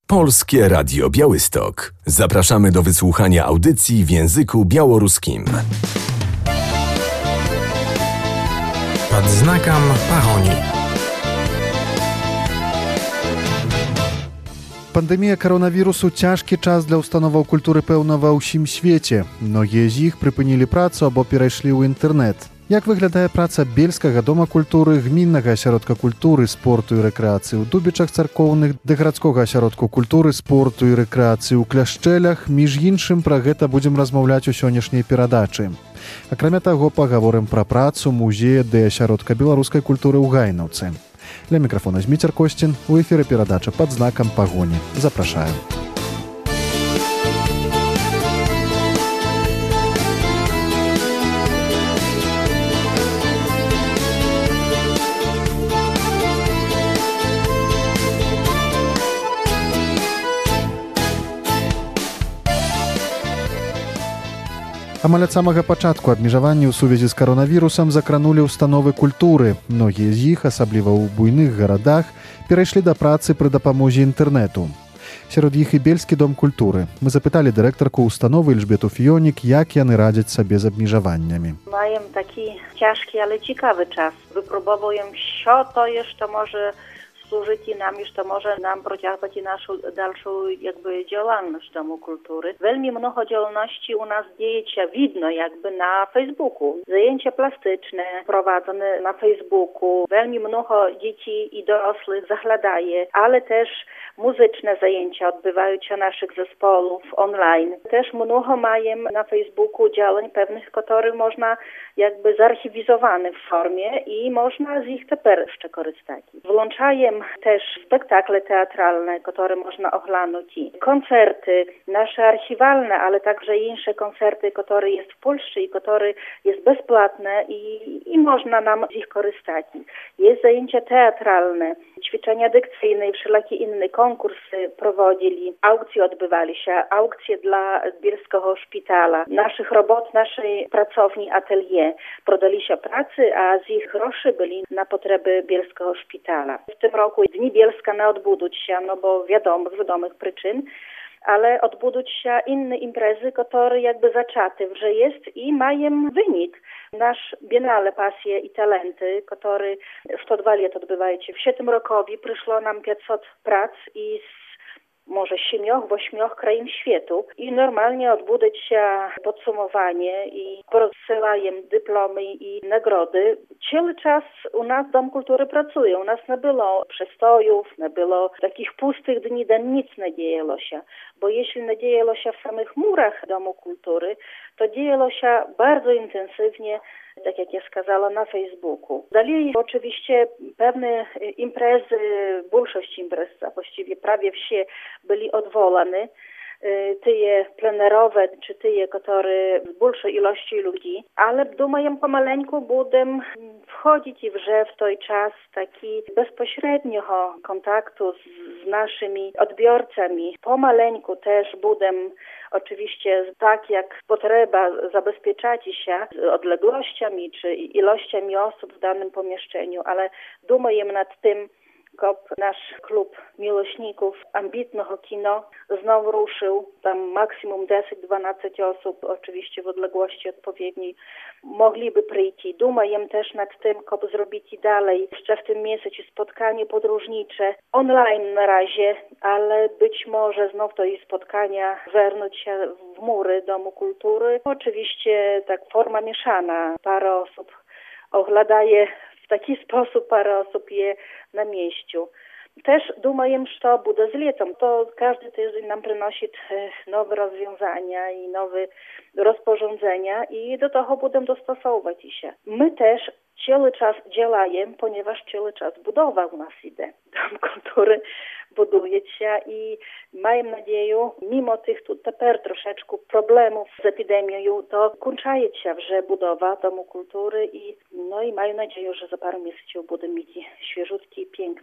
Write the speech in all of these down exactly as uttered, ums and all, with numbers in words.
Polskie Radio Białystok. Zapraszamy do wysłuchania audycji w języku białoruskim. Pod znakiem Pahoni. Пандемія каронавірусу – цяжкі час для установаў культуры, пэўна, ва ўсім свеце. Многія з іх прыпынілі працу або перайшлі ў інтэрнэт. Як выглядае праца Бельскага дома культуры, гміннага асяродка культуры, спорту і рэкрэацыі ў Дубічах царкоўных, ды гарадскога асяродку культуры, спорту і рэкрэацыі ў Кляшчэлях? Між іншым, пра гэта будзем размаўляць у сённяшняй перадачы. Акрамя таго, пагаворым пра працу музея ды асяродка беларускай культуры ў Гайнаўцы. Для мікрафона Зміцер Костін, у эфіры перадача «Под знаком погони». Запрашаю. Амаль ад самага пачатку абмежаванні ў сувязі з каронавірусам закранулі ўстановы культуры. Многія з іх, асабліва ў буйных гарадах, перайшлі да працы пры дапамозе інтэрнэту. Сярод іх і Бельскі дом культуры. Мы запыталі дырэктарку установы Эльжбету Фіёнік, як яны радзяць сабе з абмежаваннямі. Маем такі цяжкі, але цікавы час. Випробовуємо, що то є, що може служить і нам, і що може нам протягувати нашу дальшу якби діяльність Дому культури. Вельми много діяльності у нас діється видно якби на Фейсбуку. Зajęcia plastyczne prowadzone na Facebooku. Wельми много dzieci i dorosłych zaglądaje, ale też muzyczne zajęcia odbywają się naszych zespołów online. Też mnogo mają na Facebooku działań pewnych, które można jakby zarchiwizowane w formie i można z ich teraz jeszcze korzystać. Włączają też spektakle teatralne, które można oglądać, koncerty nasze archiwalne, ale także inne koncerty, które jest w Polsce i które jest bezpłatne i, i można nam z ich korzystać. Jest zajęcia teatralne, ćwiczenia dykcyjne i wszelakie inne konkursy prowadzili, aukcje odbywali się, aukcje dla Bielskiego Szpitala, naszych robot, naszej pracowni atelier. Prodali się pracy, a z ich groszy byli na potrzeby Bielskiego Szpitala. W tym roku Dni Bielska nie odbudуть się, no bo wiadomo, z wiadomych przyczyn, ale odbudуть się inne imprezy, które jakby zaczaty, że jest i mają wynik. Nasz Biennale Pasje i Talenty, który sto dwa lat odbywa się w tym roku, przyszło nam pięćset prac i z może siedmioch, ośmioch krain światu i normalnie odbudać się podsumowanie i rozsyłają dyplomy i nagrody. Cały czas u nas Dom Kultury pracuje. U nas nie było przestojów, nie było takich pustych dni, da nic nie dzieło się. Bo jeśli nie dzieło się w samych murach Domu Kultury, to dzieło się bardzo intensywnie, tak jak ja skazała, na Facebooku. Dalej oczywiście pewne imprezy, większość imprez, a właściwie prawie wszystkie byli odwołane. Tyje plenerowe, czy tyje, które z większej ilości ludzi, ale думаем pomaleńku budem wchodzić i wrze w ten czas taki bezpośredniego kontaktu z, z naszymi odbiorcami. Pomaleńku też budem oczywiście tak jak potrzeba zabezpieczać się z odległościami czy ilościami osób w danym pomieszczeniu, ale думаем nad tym, nasz klub miłośników ambitnego kino znowu ruszył, tam maksimum dziesięć do dwunastu osób, oczywiście w odległości odpowiedniej, mogliby przyjść. Думаем też nad tym, jak zrobić i dalej. Jeszcze w tym miesiącu spotkanie podróżnicze, online na razie, ale być może znów to i spotkania wernąć się w mury Domu Kultury. Oczywiście tak forma mieszana, parę osób oglądaje w taki sposób, parę osób je na mieściu. Też думаем, co będzie z latem. To każdy tydzień nam przynosi nowe rozwiązania i nowe rozporządzenia i do tego będę dostosowywać się. My też cały czas działamy, ponieważ cały czas budowa u nas idzie. Dom Kultury buduje się i mam nadzieję, mimo tych tu teraz troszeczkę problemów z epidemią, to kończy się że budowa Domu Kultury i no i mam nadzieję, że za parę miesięcy będę mieć świeżutki, piękny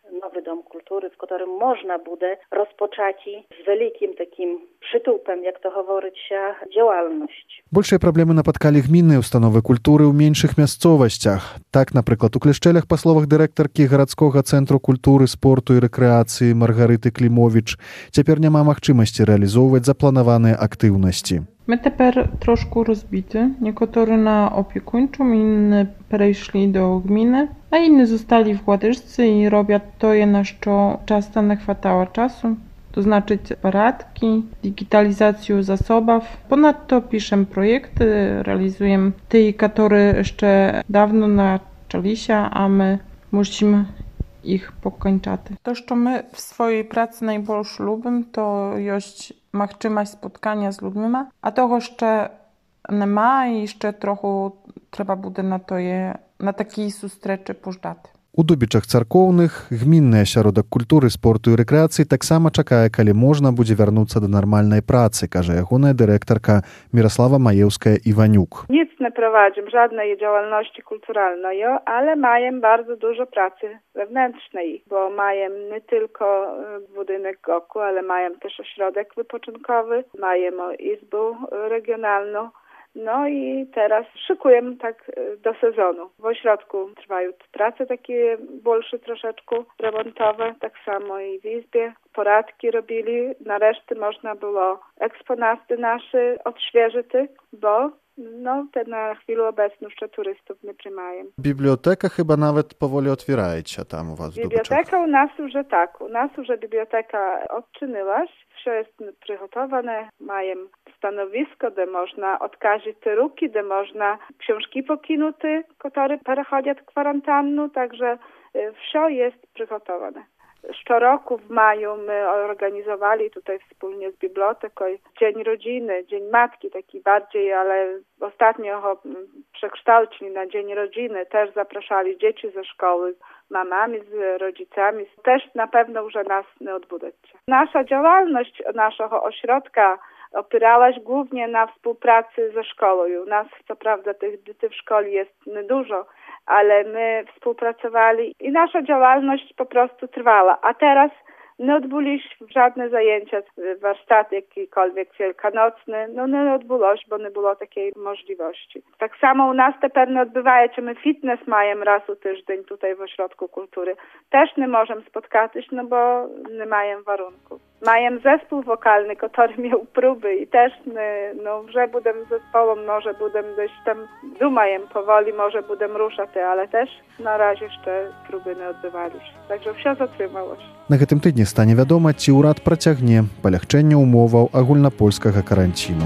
nowy dom kultury, w którym można буде rozpocząć z wielkim takim przytupem, jak to говорить się, działalność. Большыя праблемы напаткалі гмінныя установы культуры ў меншых мясцовасцях. Так, напрыклад, у Клішчэлях, па словах дырэктаркі гарадскога цэнтру культуры, спорту і рэкрэацыі Маргарыты Клімовіч, цяпер няма магчымасці рэалізоўваць запланаваныя актыўнасці. My тепер трошку розбиті. Niektórzy na opiekuńczą, inni przeszli do gminy, a inni zostali w Gładyżce i robią to, na co często nie chwatało czasu. To znaczy poradki, digitalizację zasobów. Ponadto piszemy projekty, realizujemy te, które jeszcze dawno zaczęli się, a my musimy ich pokończyć. To, co my w swojej pracy najbardziej lubimy, to jest możliwość spotkania z ludźmi, a tego jeszcze nie ma i jeszcze trochę trzeba będzie na to je, na takie zustreczy pożdżać. У Дубічах царкоўных гмінны асяродак культуры, спорту і рэкрэацыі таксама чакае, калі можна будзе вярнуцца да нармальнай працы, кажа ягоная дырэктарка Міраслава Маеўская-Іванюк. Nic nie prowadzimy, żadnej działalności kulturalnej, ale mają bardzo dużo pracy wewnętrznej, bo mają nie tylko budynek goku, ale mają też ośrodek wypoczynkowy, mają izbę regionalną. No i teraz szykujemy tak do sezonu. W ośrodku trwają prace takie больше troszeczkę remontowe, tak samo i w izbie. Poradki robili, nareszcie można było eksponaty nasze odświeżyć, bo no, te na chwilę obecną jeszcze turystów nie przyjmają. Biblioteka chyba nawet powoli otwieracie tam u was w Biblioteka u nas już tak. U nas już biblioteka odczyniła. Wszystko jest przygotowane. Mają stanowisko, gdzie można odkazić te ruki, gdzie można książki pokinuty, które przechodzą kwarantannu, także wszystko jest przygotowane. Co roku w maju my organizowali tutaj wspólnie z biblioteką Dzień Rodziny, Dzień Matki, taki bardziej, ale ostatnio go przekształcili na Dzień Rodziny. Też zapraszali dzieci ze szkoły, z mamami, z rodzicami. Też na pewno już nas nie odbudecie. Nasza działalność naszego ośrodka opierała się głównie na współpracy ze szkołą. U nas co prawda tych dzieci w szkole jest niedużo, ale my współpracowali i nasza działalność po prostu trwała. A teraz nie odbyliśmy żadne zajęcia, warsztaty jakikolwiek wielkanocny, no nie odbyło się, bo nie było takiej możliwości. Tak samo u nas teraz nie odbywają się, my fitness mają raz u tydzień tutaj w Ośrodku Kultury. Też nie możemy spotkać, no bo nie mają warunków. Mają zespół wokalny, który miał próby i też, no, że będę zespołem, może będę gdzieś tam, dumajem powoli, może będę ruszać, ale też na razie jeszcze próby nie odbywaliśmy. Także wszystko zatrzymało się. На гэтым тыдні стане вядома, ці ўрад працягне палягчэнне ўмоваў агульнапольскага каранціну.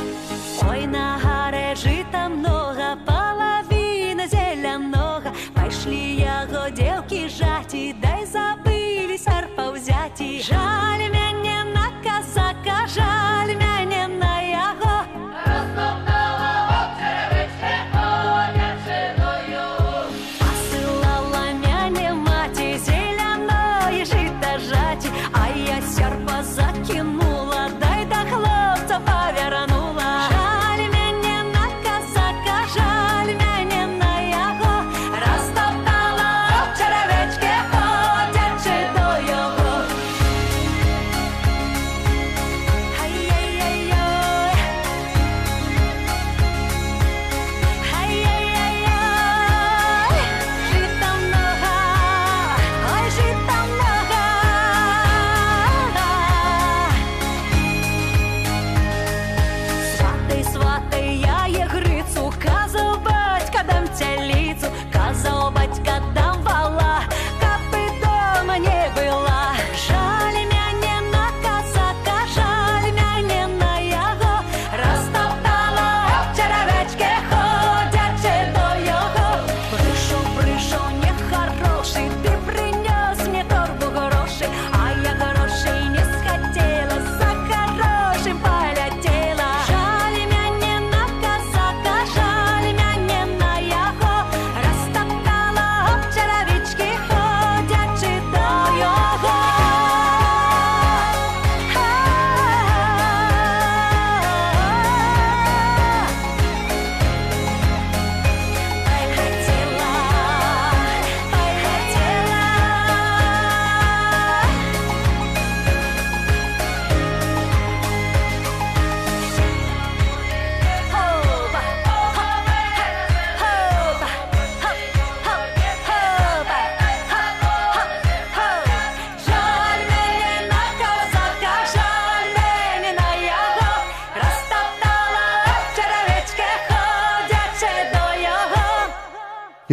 Ой, на гаре жыта многа, палавіна зеля многа, пайшлі яго дзеўкі жаці, дай забылі сарпа ўзяці. Жаль мяне на казака, жаль мяне на яго. Растоптала обчервычне конячыною. Пасылала мяне маці зеляное жыта жаці, а я сярпа закінула, дай да хлопца паверну.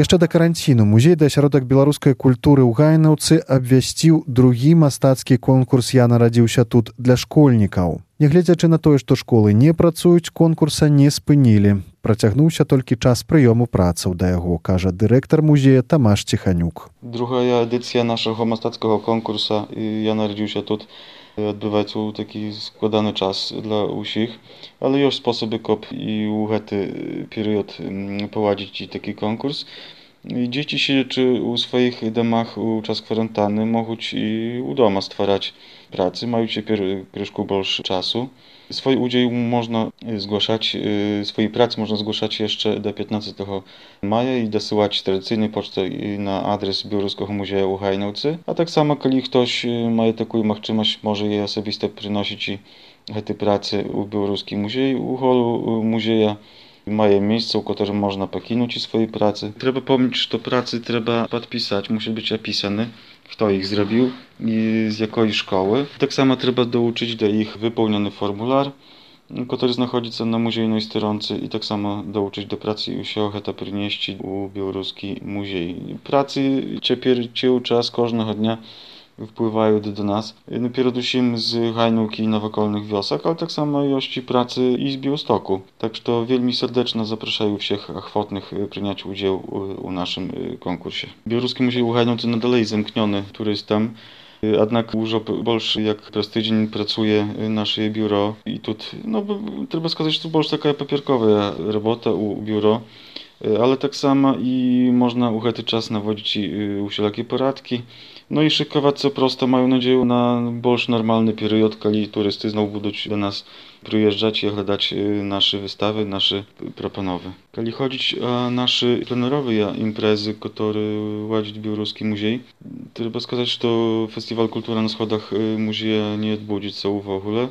Яшчэ да каранціну музей ды асяродак беларускай культуры ў Гайнаўцы абвясціў другі мастацкі конкурс «Я нарадзіўся тут» для школьнікаў. Нягледзячы на тое, што школы не працуюць, конкурса не спынілі. Працягнуўся толькі час прыёму працаў да яго, кажа дырэктар музея Тамаш Ціханюк. Другая эдыцыя нашага мастацкага конкурса «Я нарадзіўся тут» адбываецца ў такі складаны час для ўсіх, але ёсць спосабы, каб і ў гэты перыяд паладзіць такі конкурс. Дзеці, сидячы ў сваіх дамах у час кваранtanны, могуць і ў дома ствараць працы, маюць цяпер крышку больш часу. Свой удзел можна згłaszać, swoje prace można zgłaszać jeszcze do piętnastego maja i dosyłać tradycyjnej poczty na adres Białoruskiego Muzeum w Gajnówce. A tak samo, jeżeli ktoś ma taką możliwość, może je osobiste przynosić te prace u Białoruski Muzeum, u holu muzeja. Mają miejsce, w którym można pokinąć swoje prace. Trzeba pamiętać, że prace trzeba podpisać, musi być opisane, kto ich zrobił i z jakiej szkoły. Tak samo trzeba douczyć do ich wypełniony formular, który znajduje się na muzejnej stronce i tak samo douczyć do pracy i się to przynieść u Białoruski Muzeum. Prace ciepły czas każdego dnia wpływają do nas. No, przede wszystkim z Gajnówki i nowokolnych wiosek, ale tak samo ilości pracy i z Białegostoku. Tak że wielmi serdecznie zapraszają wszystkich chętnych przyjąć udział u naszym konkursie. Białoruski Muzeum w Gajnówce nadal jest zamkniony turystom. Jednak dużo больше jak przez tydzień pracuje nasze biuro i tu, no trzeba сказать, że to больше taka papierkowa robota u biuro, ale tak samo i można u ten czas nawodzić wszelakie poradki. No i szykować co prosto, mają nadzieję na больше normalny period, kiedy turysty znowu będą do nas przyjeżdżać i oglądać nasze wystawy, nasze proponowy. Kiedy chodzi o nasze plenerowe imprezy, które ładzi Białoruski Muzeum, trzeba сказать, że Festiwal Kultura na Schodach Muzeja nie odbędzie się w ogóle,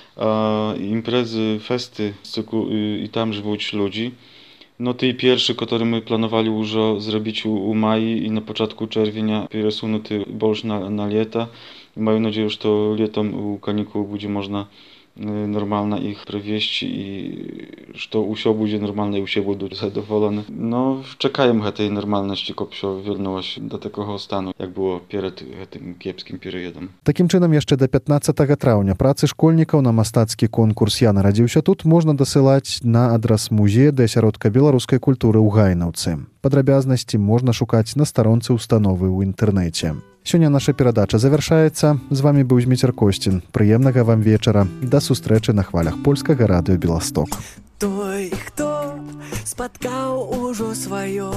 a imprezy, festy z cyklu i tam żyją ludzie. No tej pierwszy, który my planowali już zrobić u, u maji i na początku czerwienia przesunąty больше na, na lata. Mam nadzieję, że to latem u kanikuł będzie można normalnie ich przewieźć i że to u siebie będzie normalne i u siebie będą zadowolone. No, czekajmy tej normalności, żeby się wróciła do takiego stanu, jak było przed tym kiepskim periodem. Takim czynem jeszcze do piętnastego trаўня pracy szkolników na mastacki konkurs «Я нарадзіўся тут» można dosyłać na adres Muzeja ды асяродка беларускай культуры ў Гайнаўцы. Падрабязнасці можна шукаць на старонцы установы ў інтэрнэце. Сёння наша перадача завяршаецца. З вами быў Зміцер Косцін. Прыемнага вам вечара. Да сустрэчы на хвалях польскага радыё «Беласток». Той, хто спаткаў ужо сваё,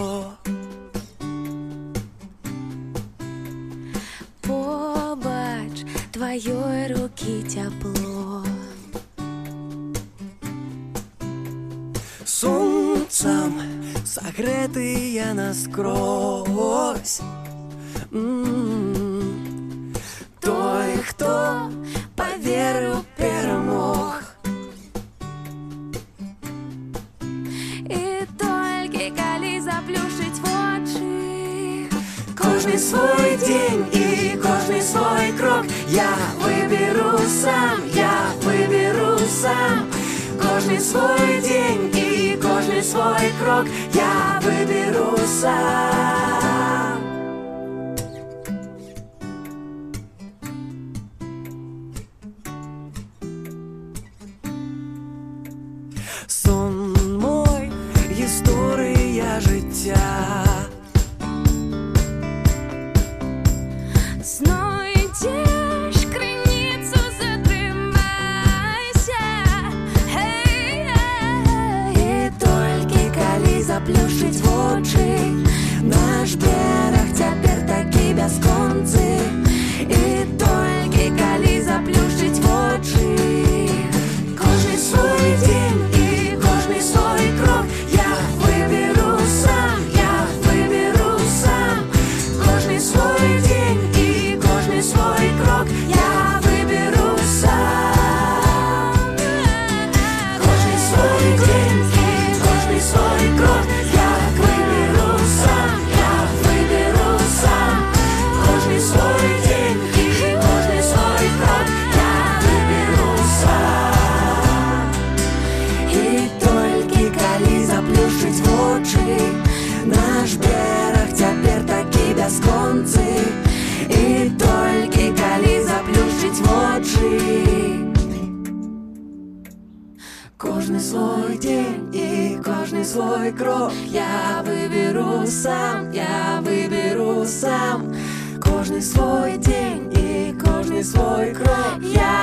побач тваёй рукі цяпло. Сонцам сагрэтыя наскрозь. Mm. Той, хто поверыў, перамог. І толькі калі заплюшыць вочы, кожны свой дзень і кожны свой крок я выберу сам, я выберу сам. Кожны свой дзень і кожны свой крок я выберу сам. Сон мой, історія життя. Знойдеш криницю, затримайся. Hey, hey. І тільки коли заплющить вочі, наш берег тепер такий безконций. І тільки коли заплющить вочі, кожний свой день і кожний свой крок я виберу сам, я виберу сам. Кожний свой день і кожний свой крок я виберу сам. Кожний свой день і кожний свой крок я Кожний свой день и кожний свой крок я выберу сам, я выберу сам. Кожний свой день и кожний свой крок я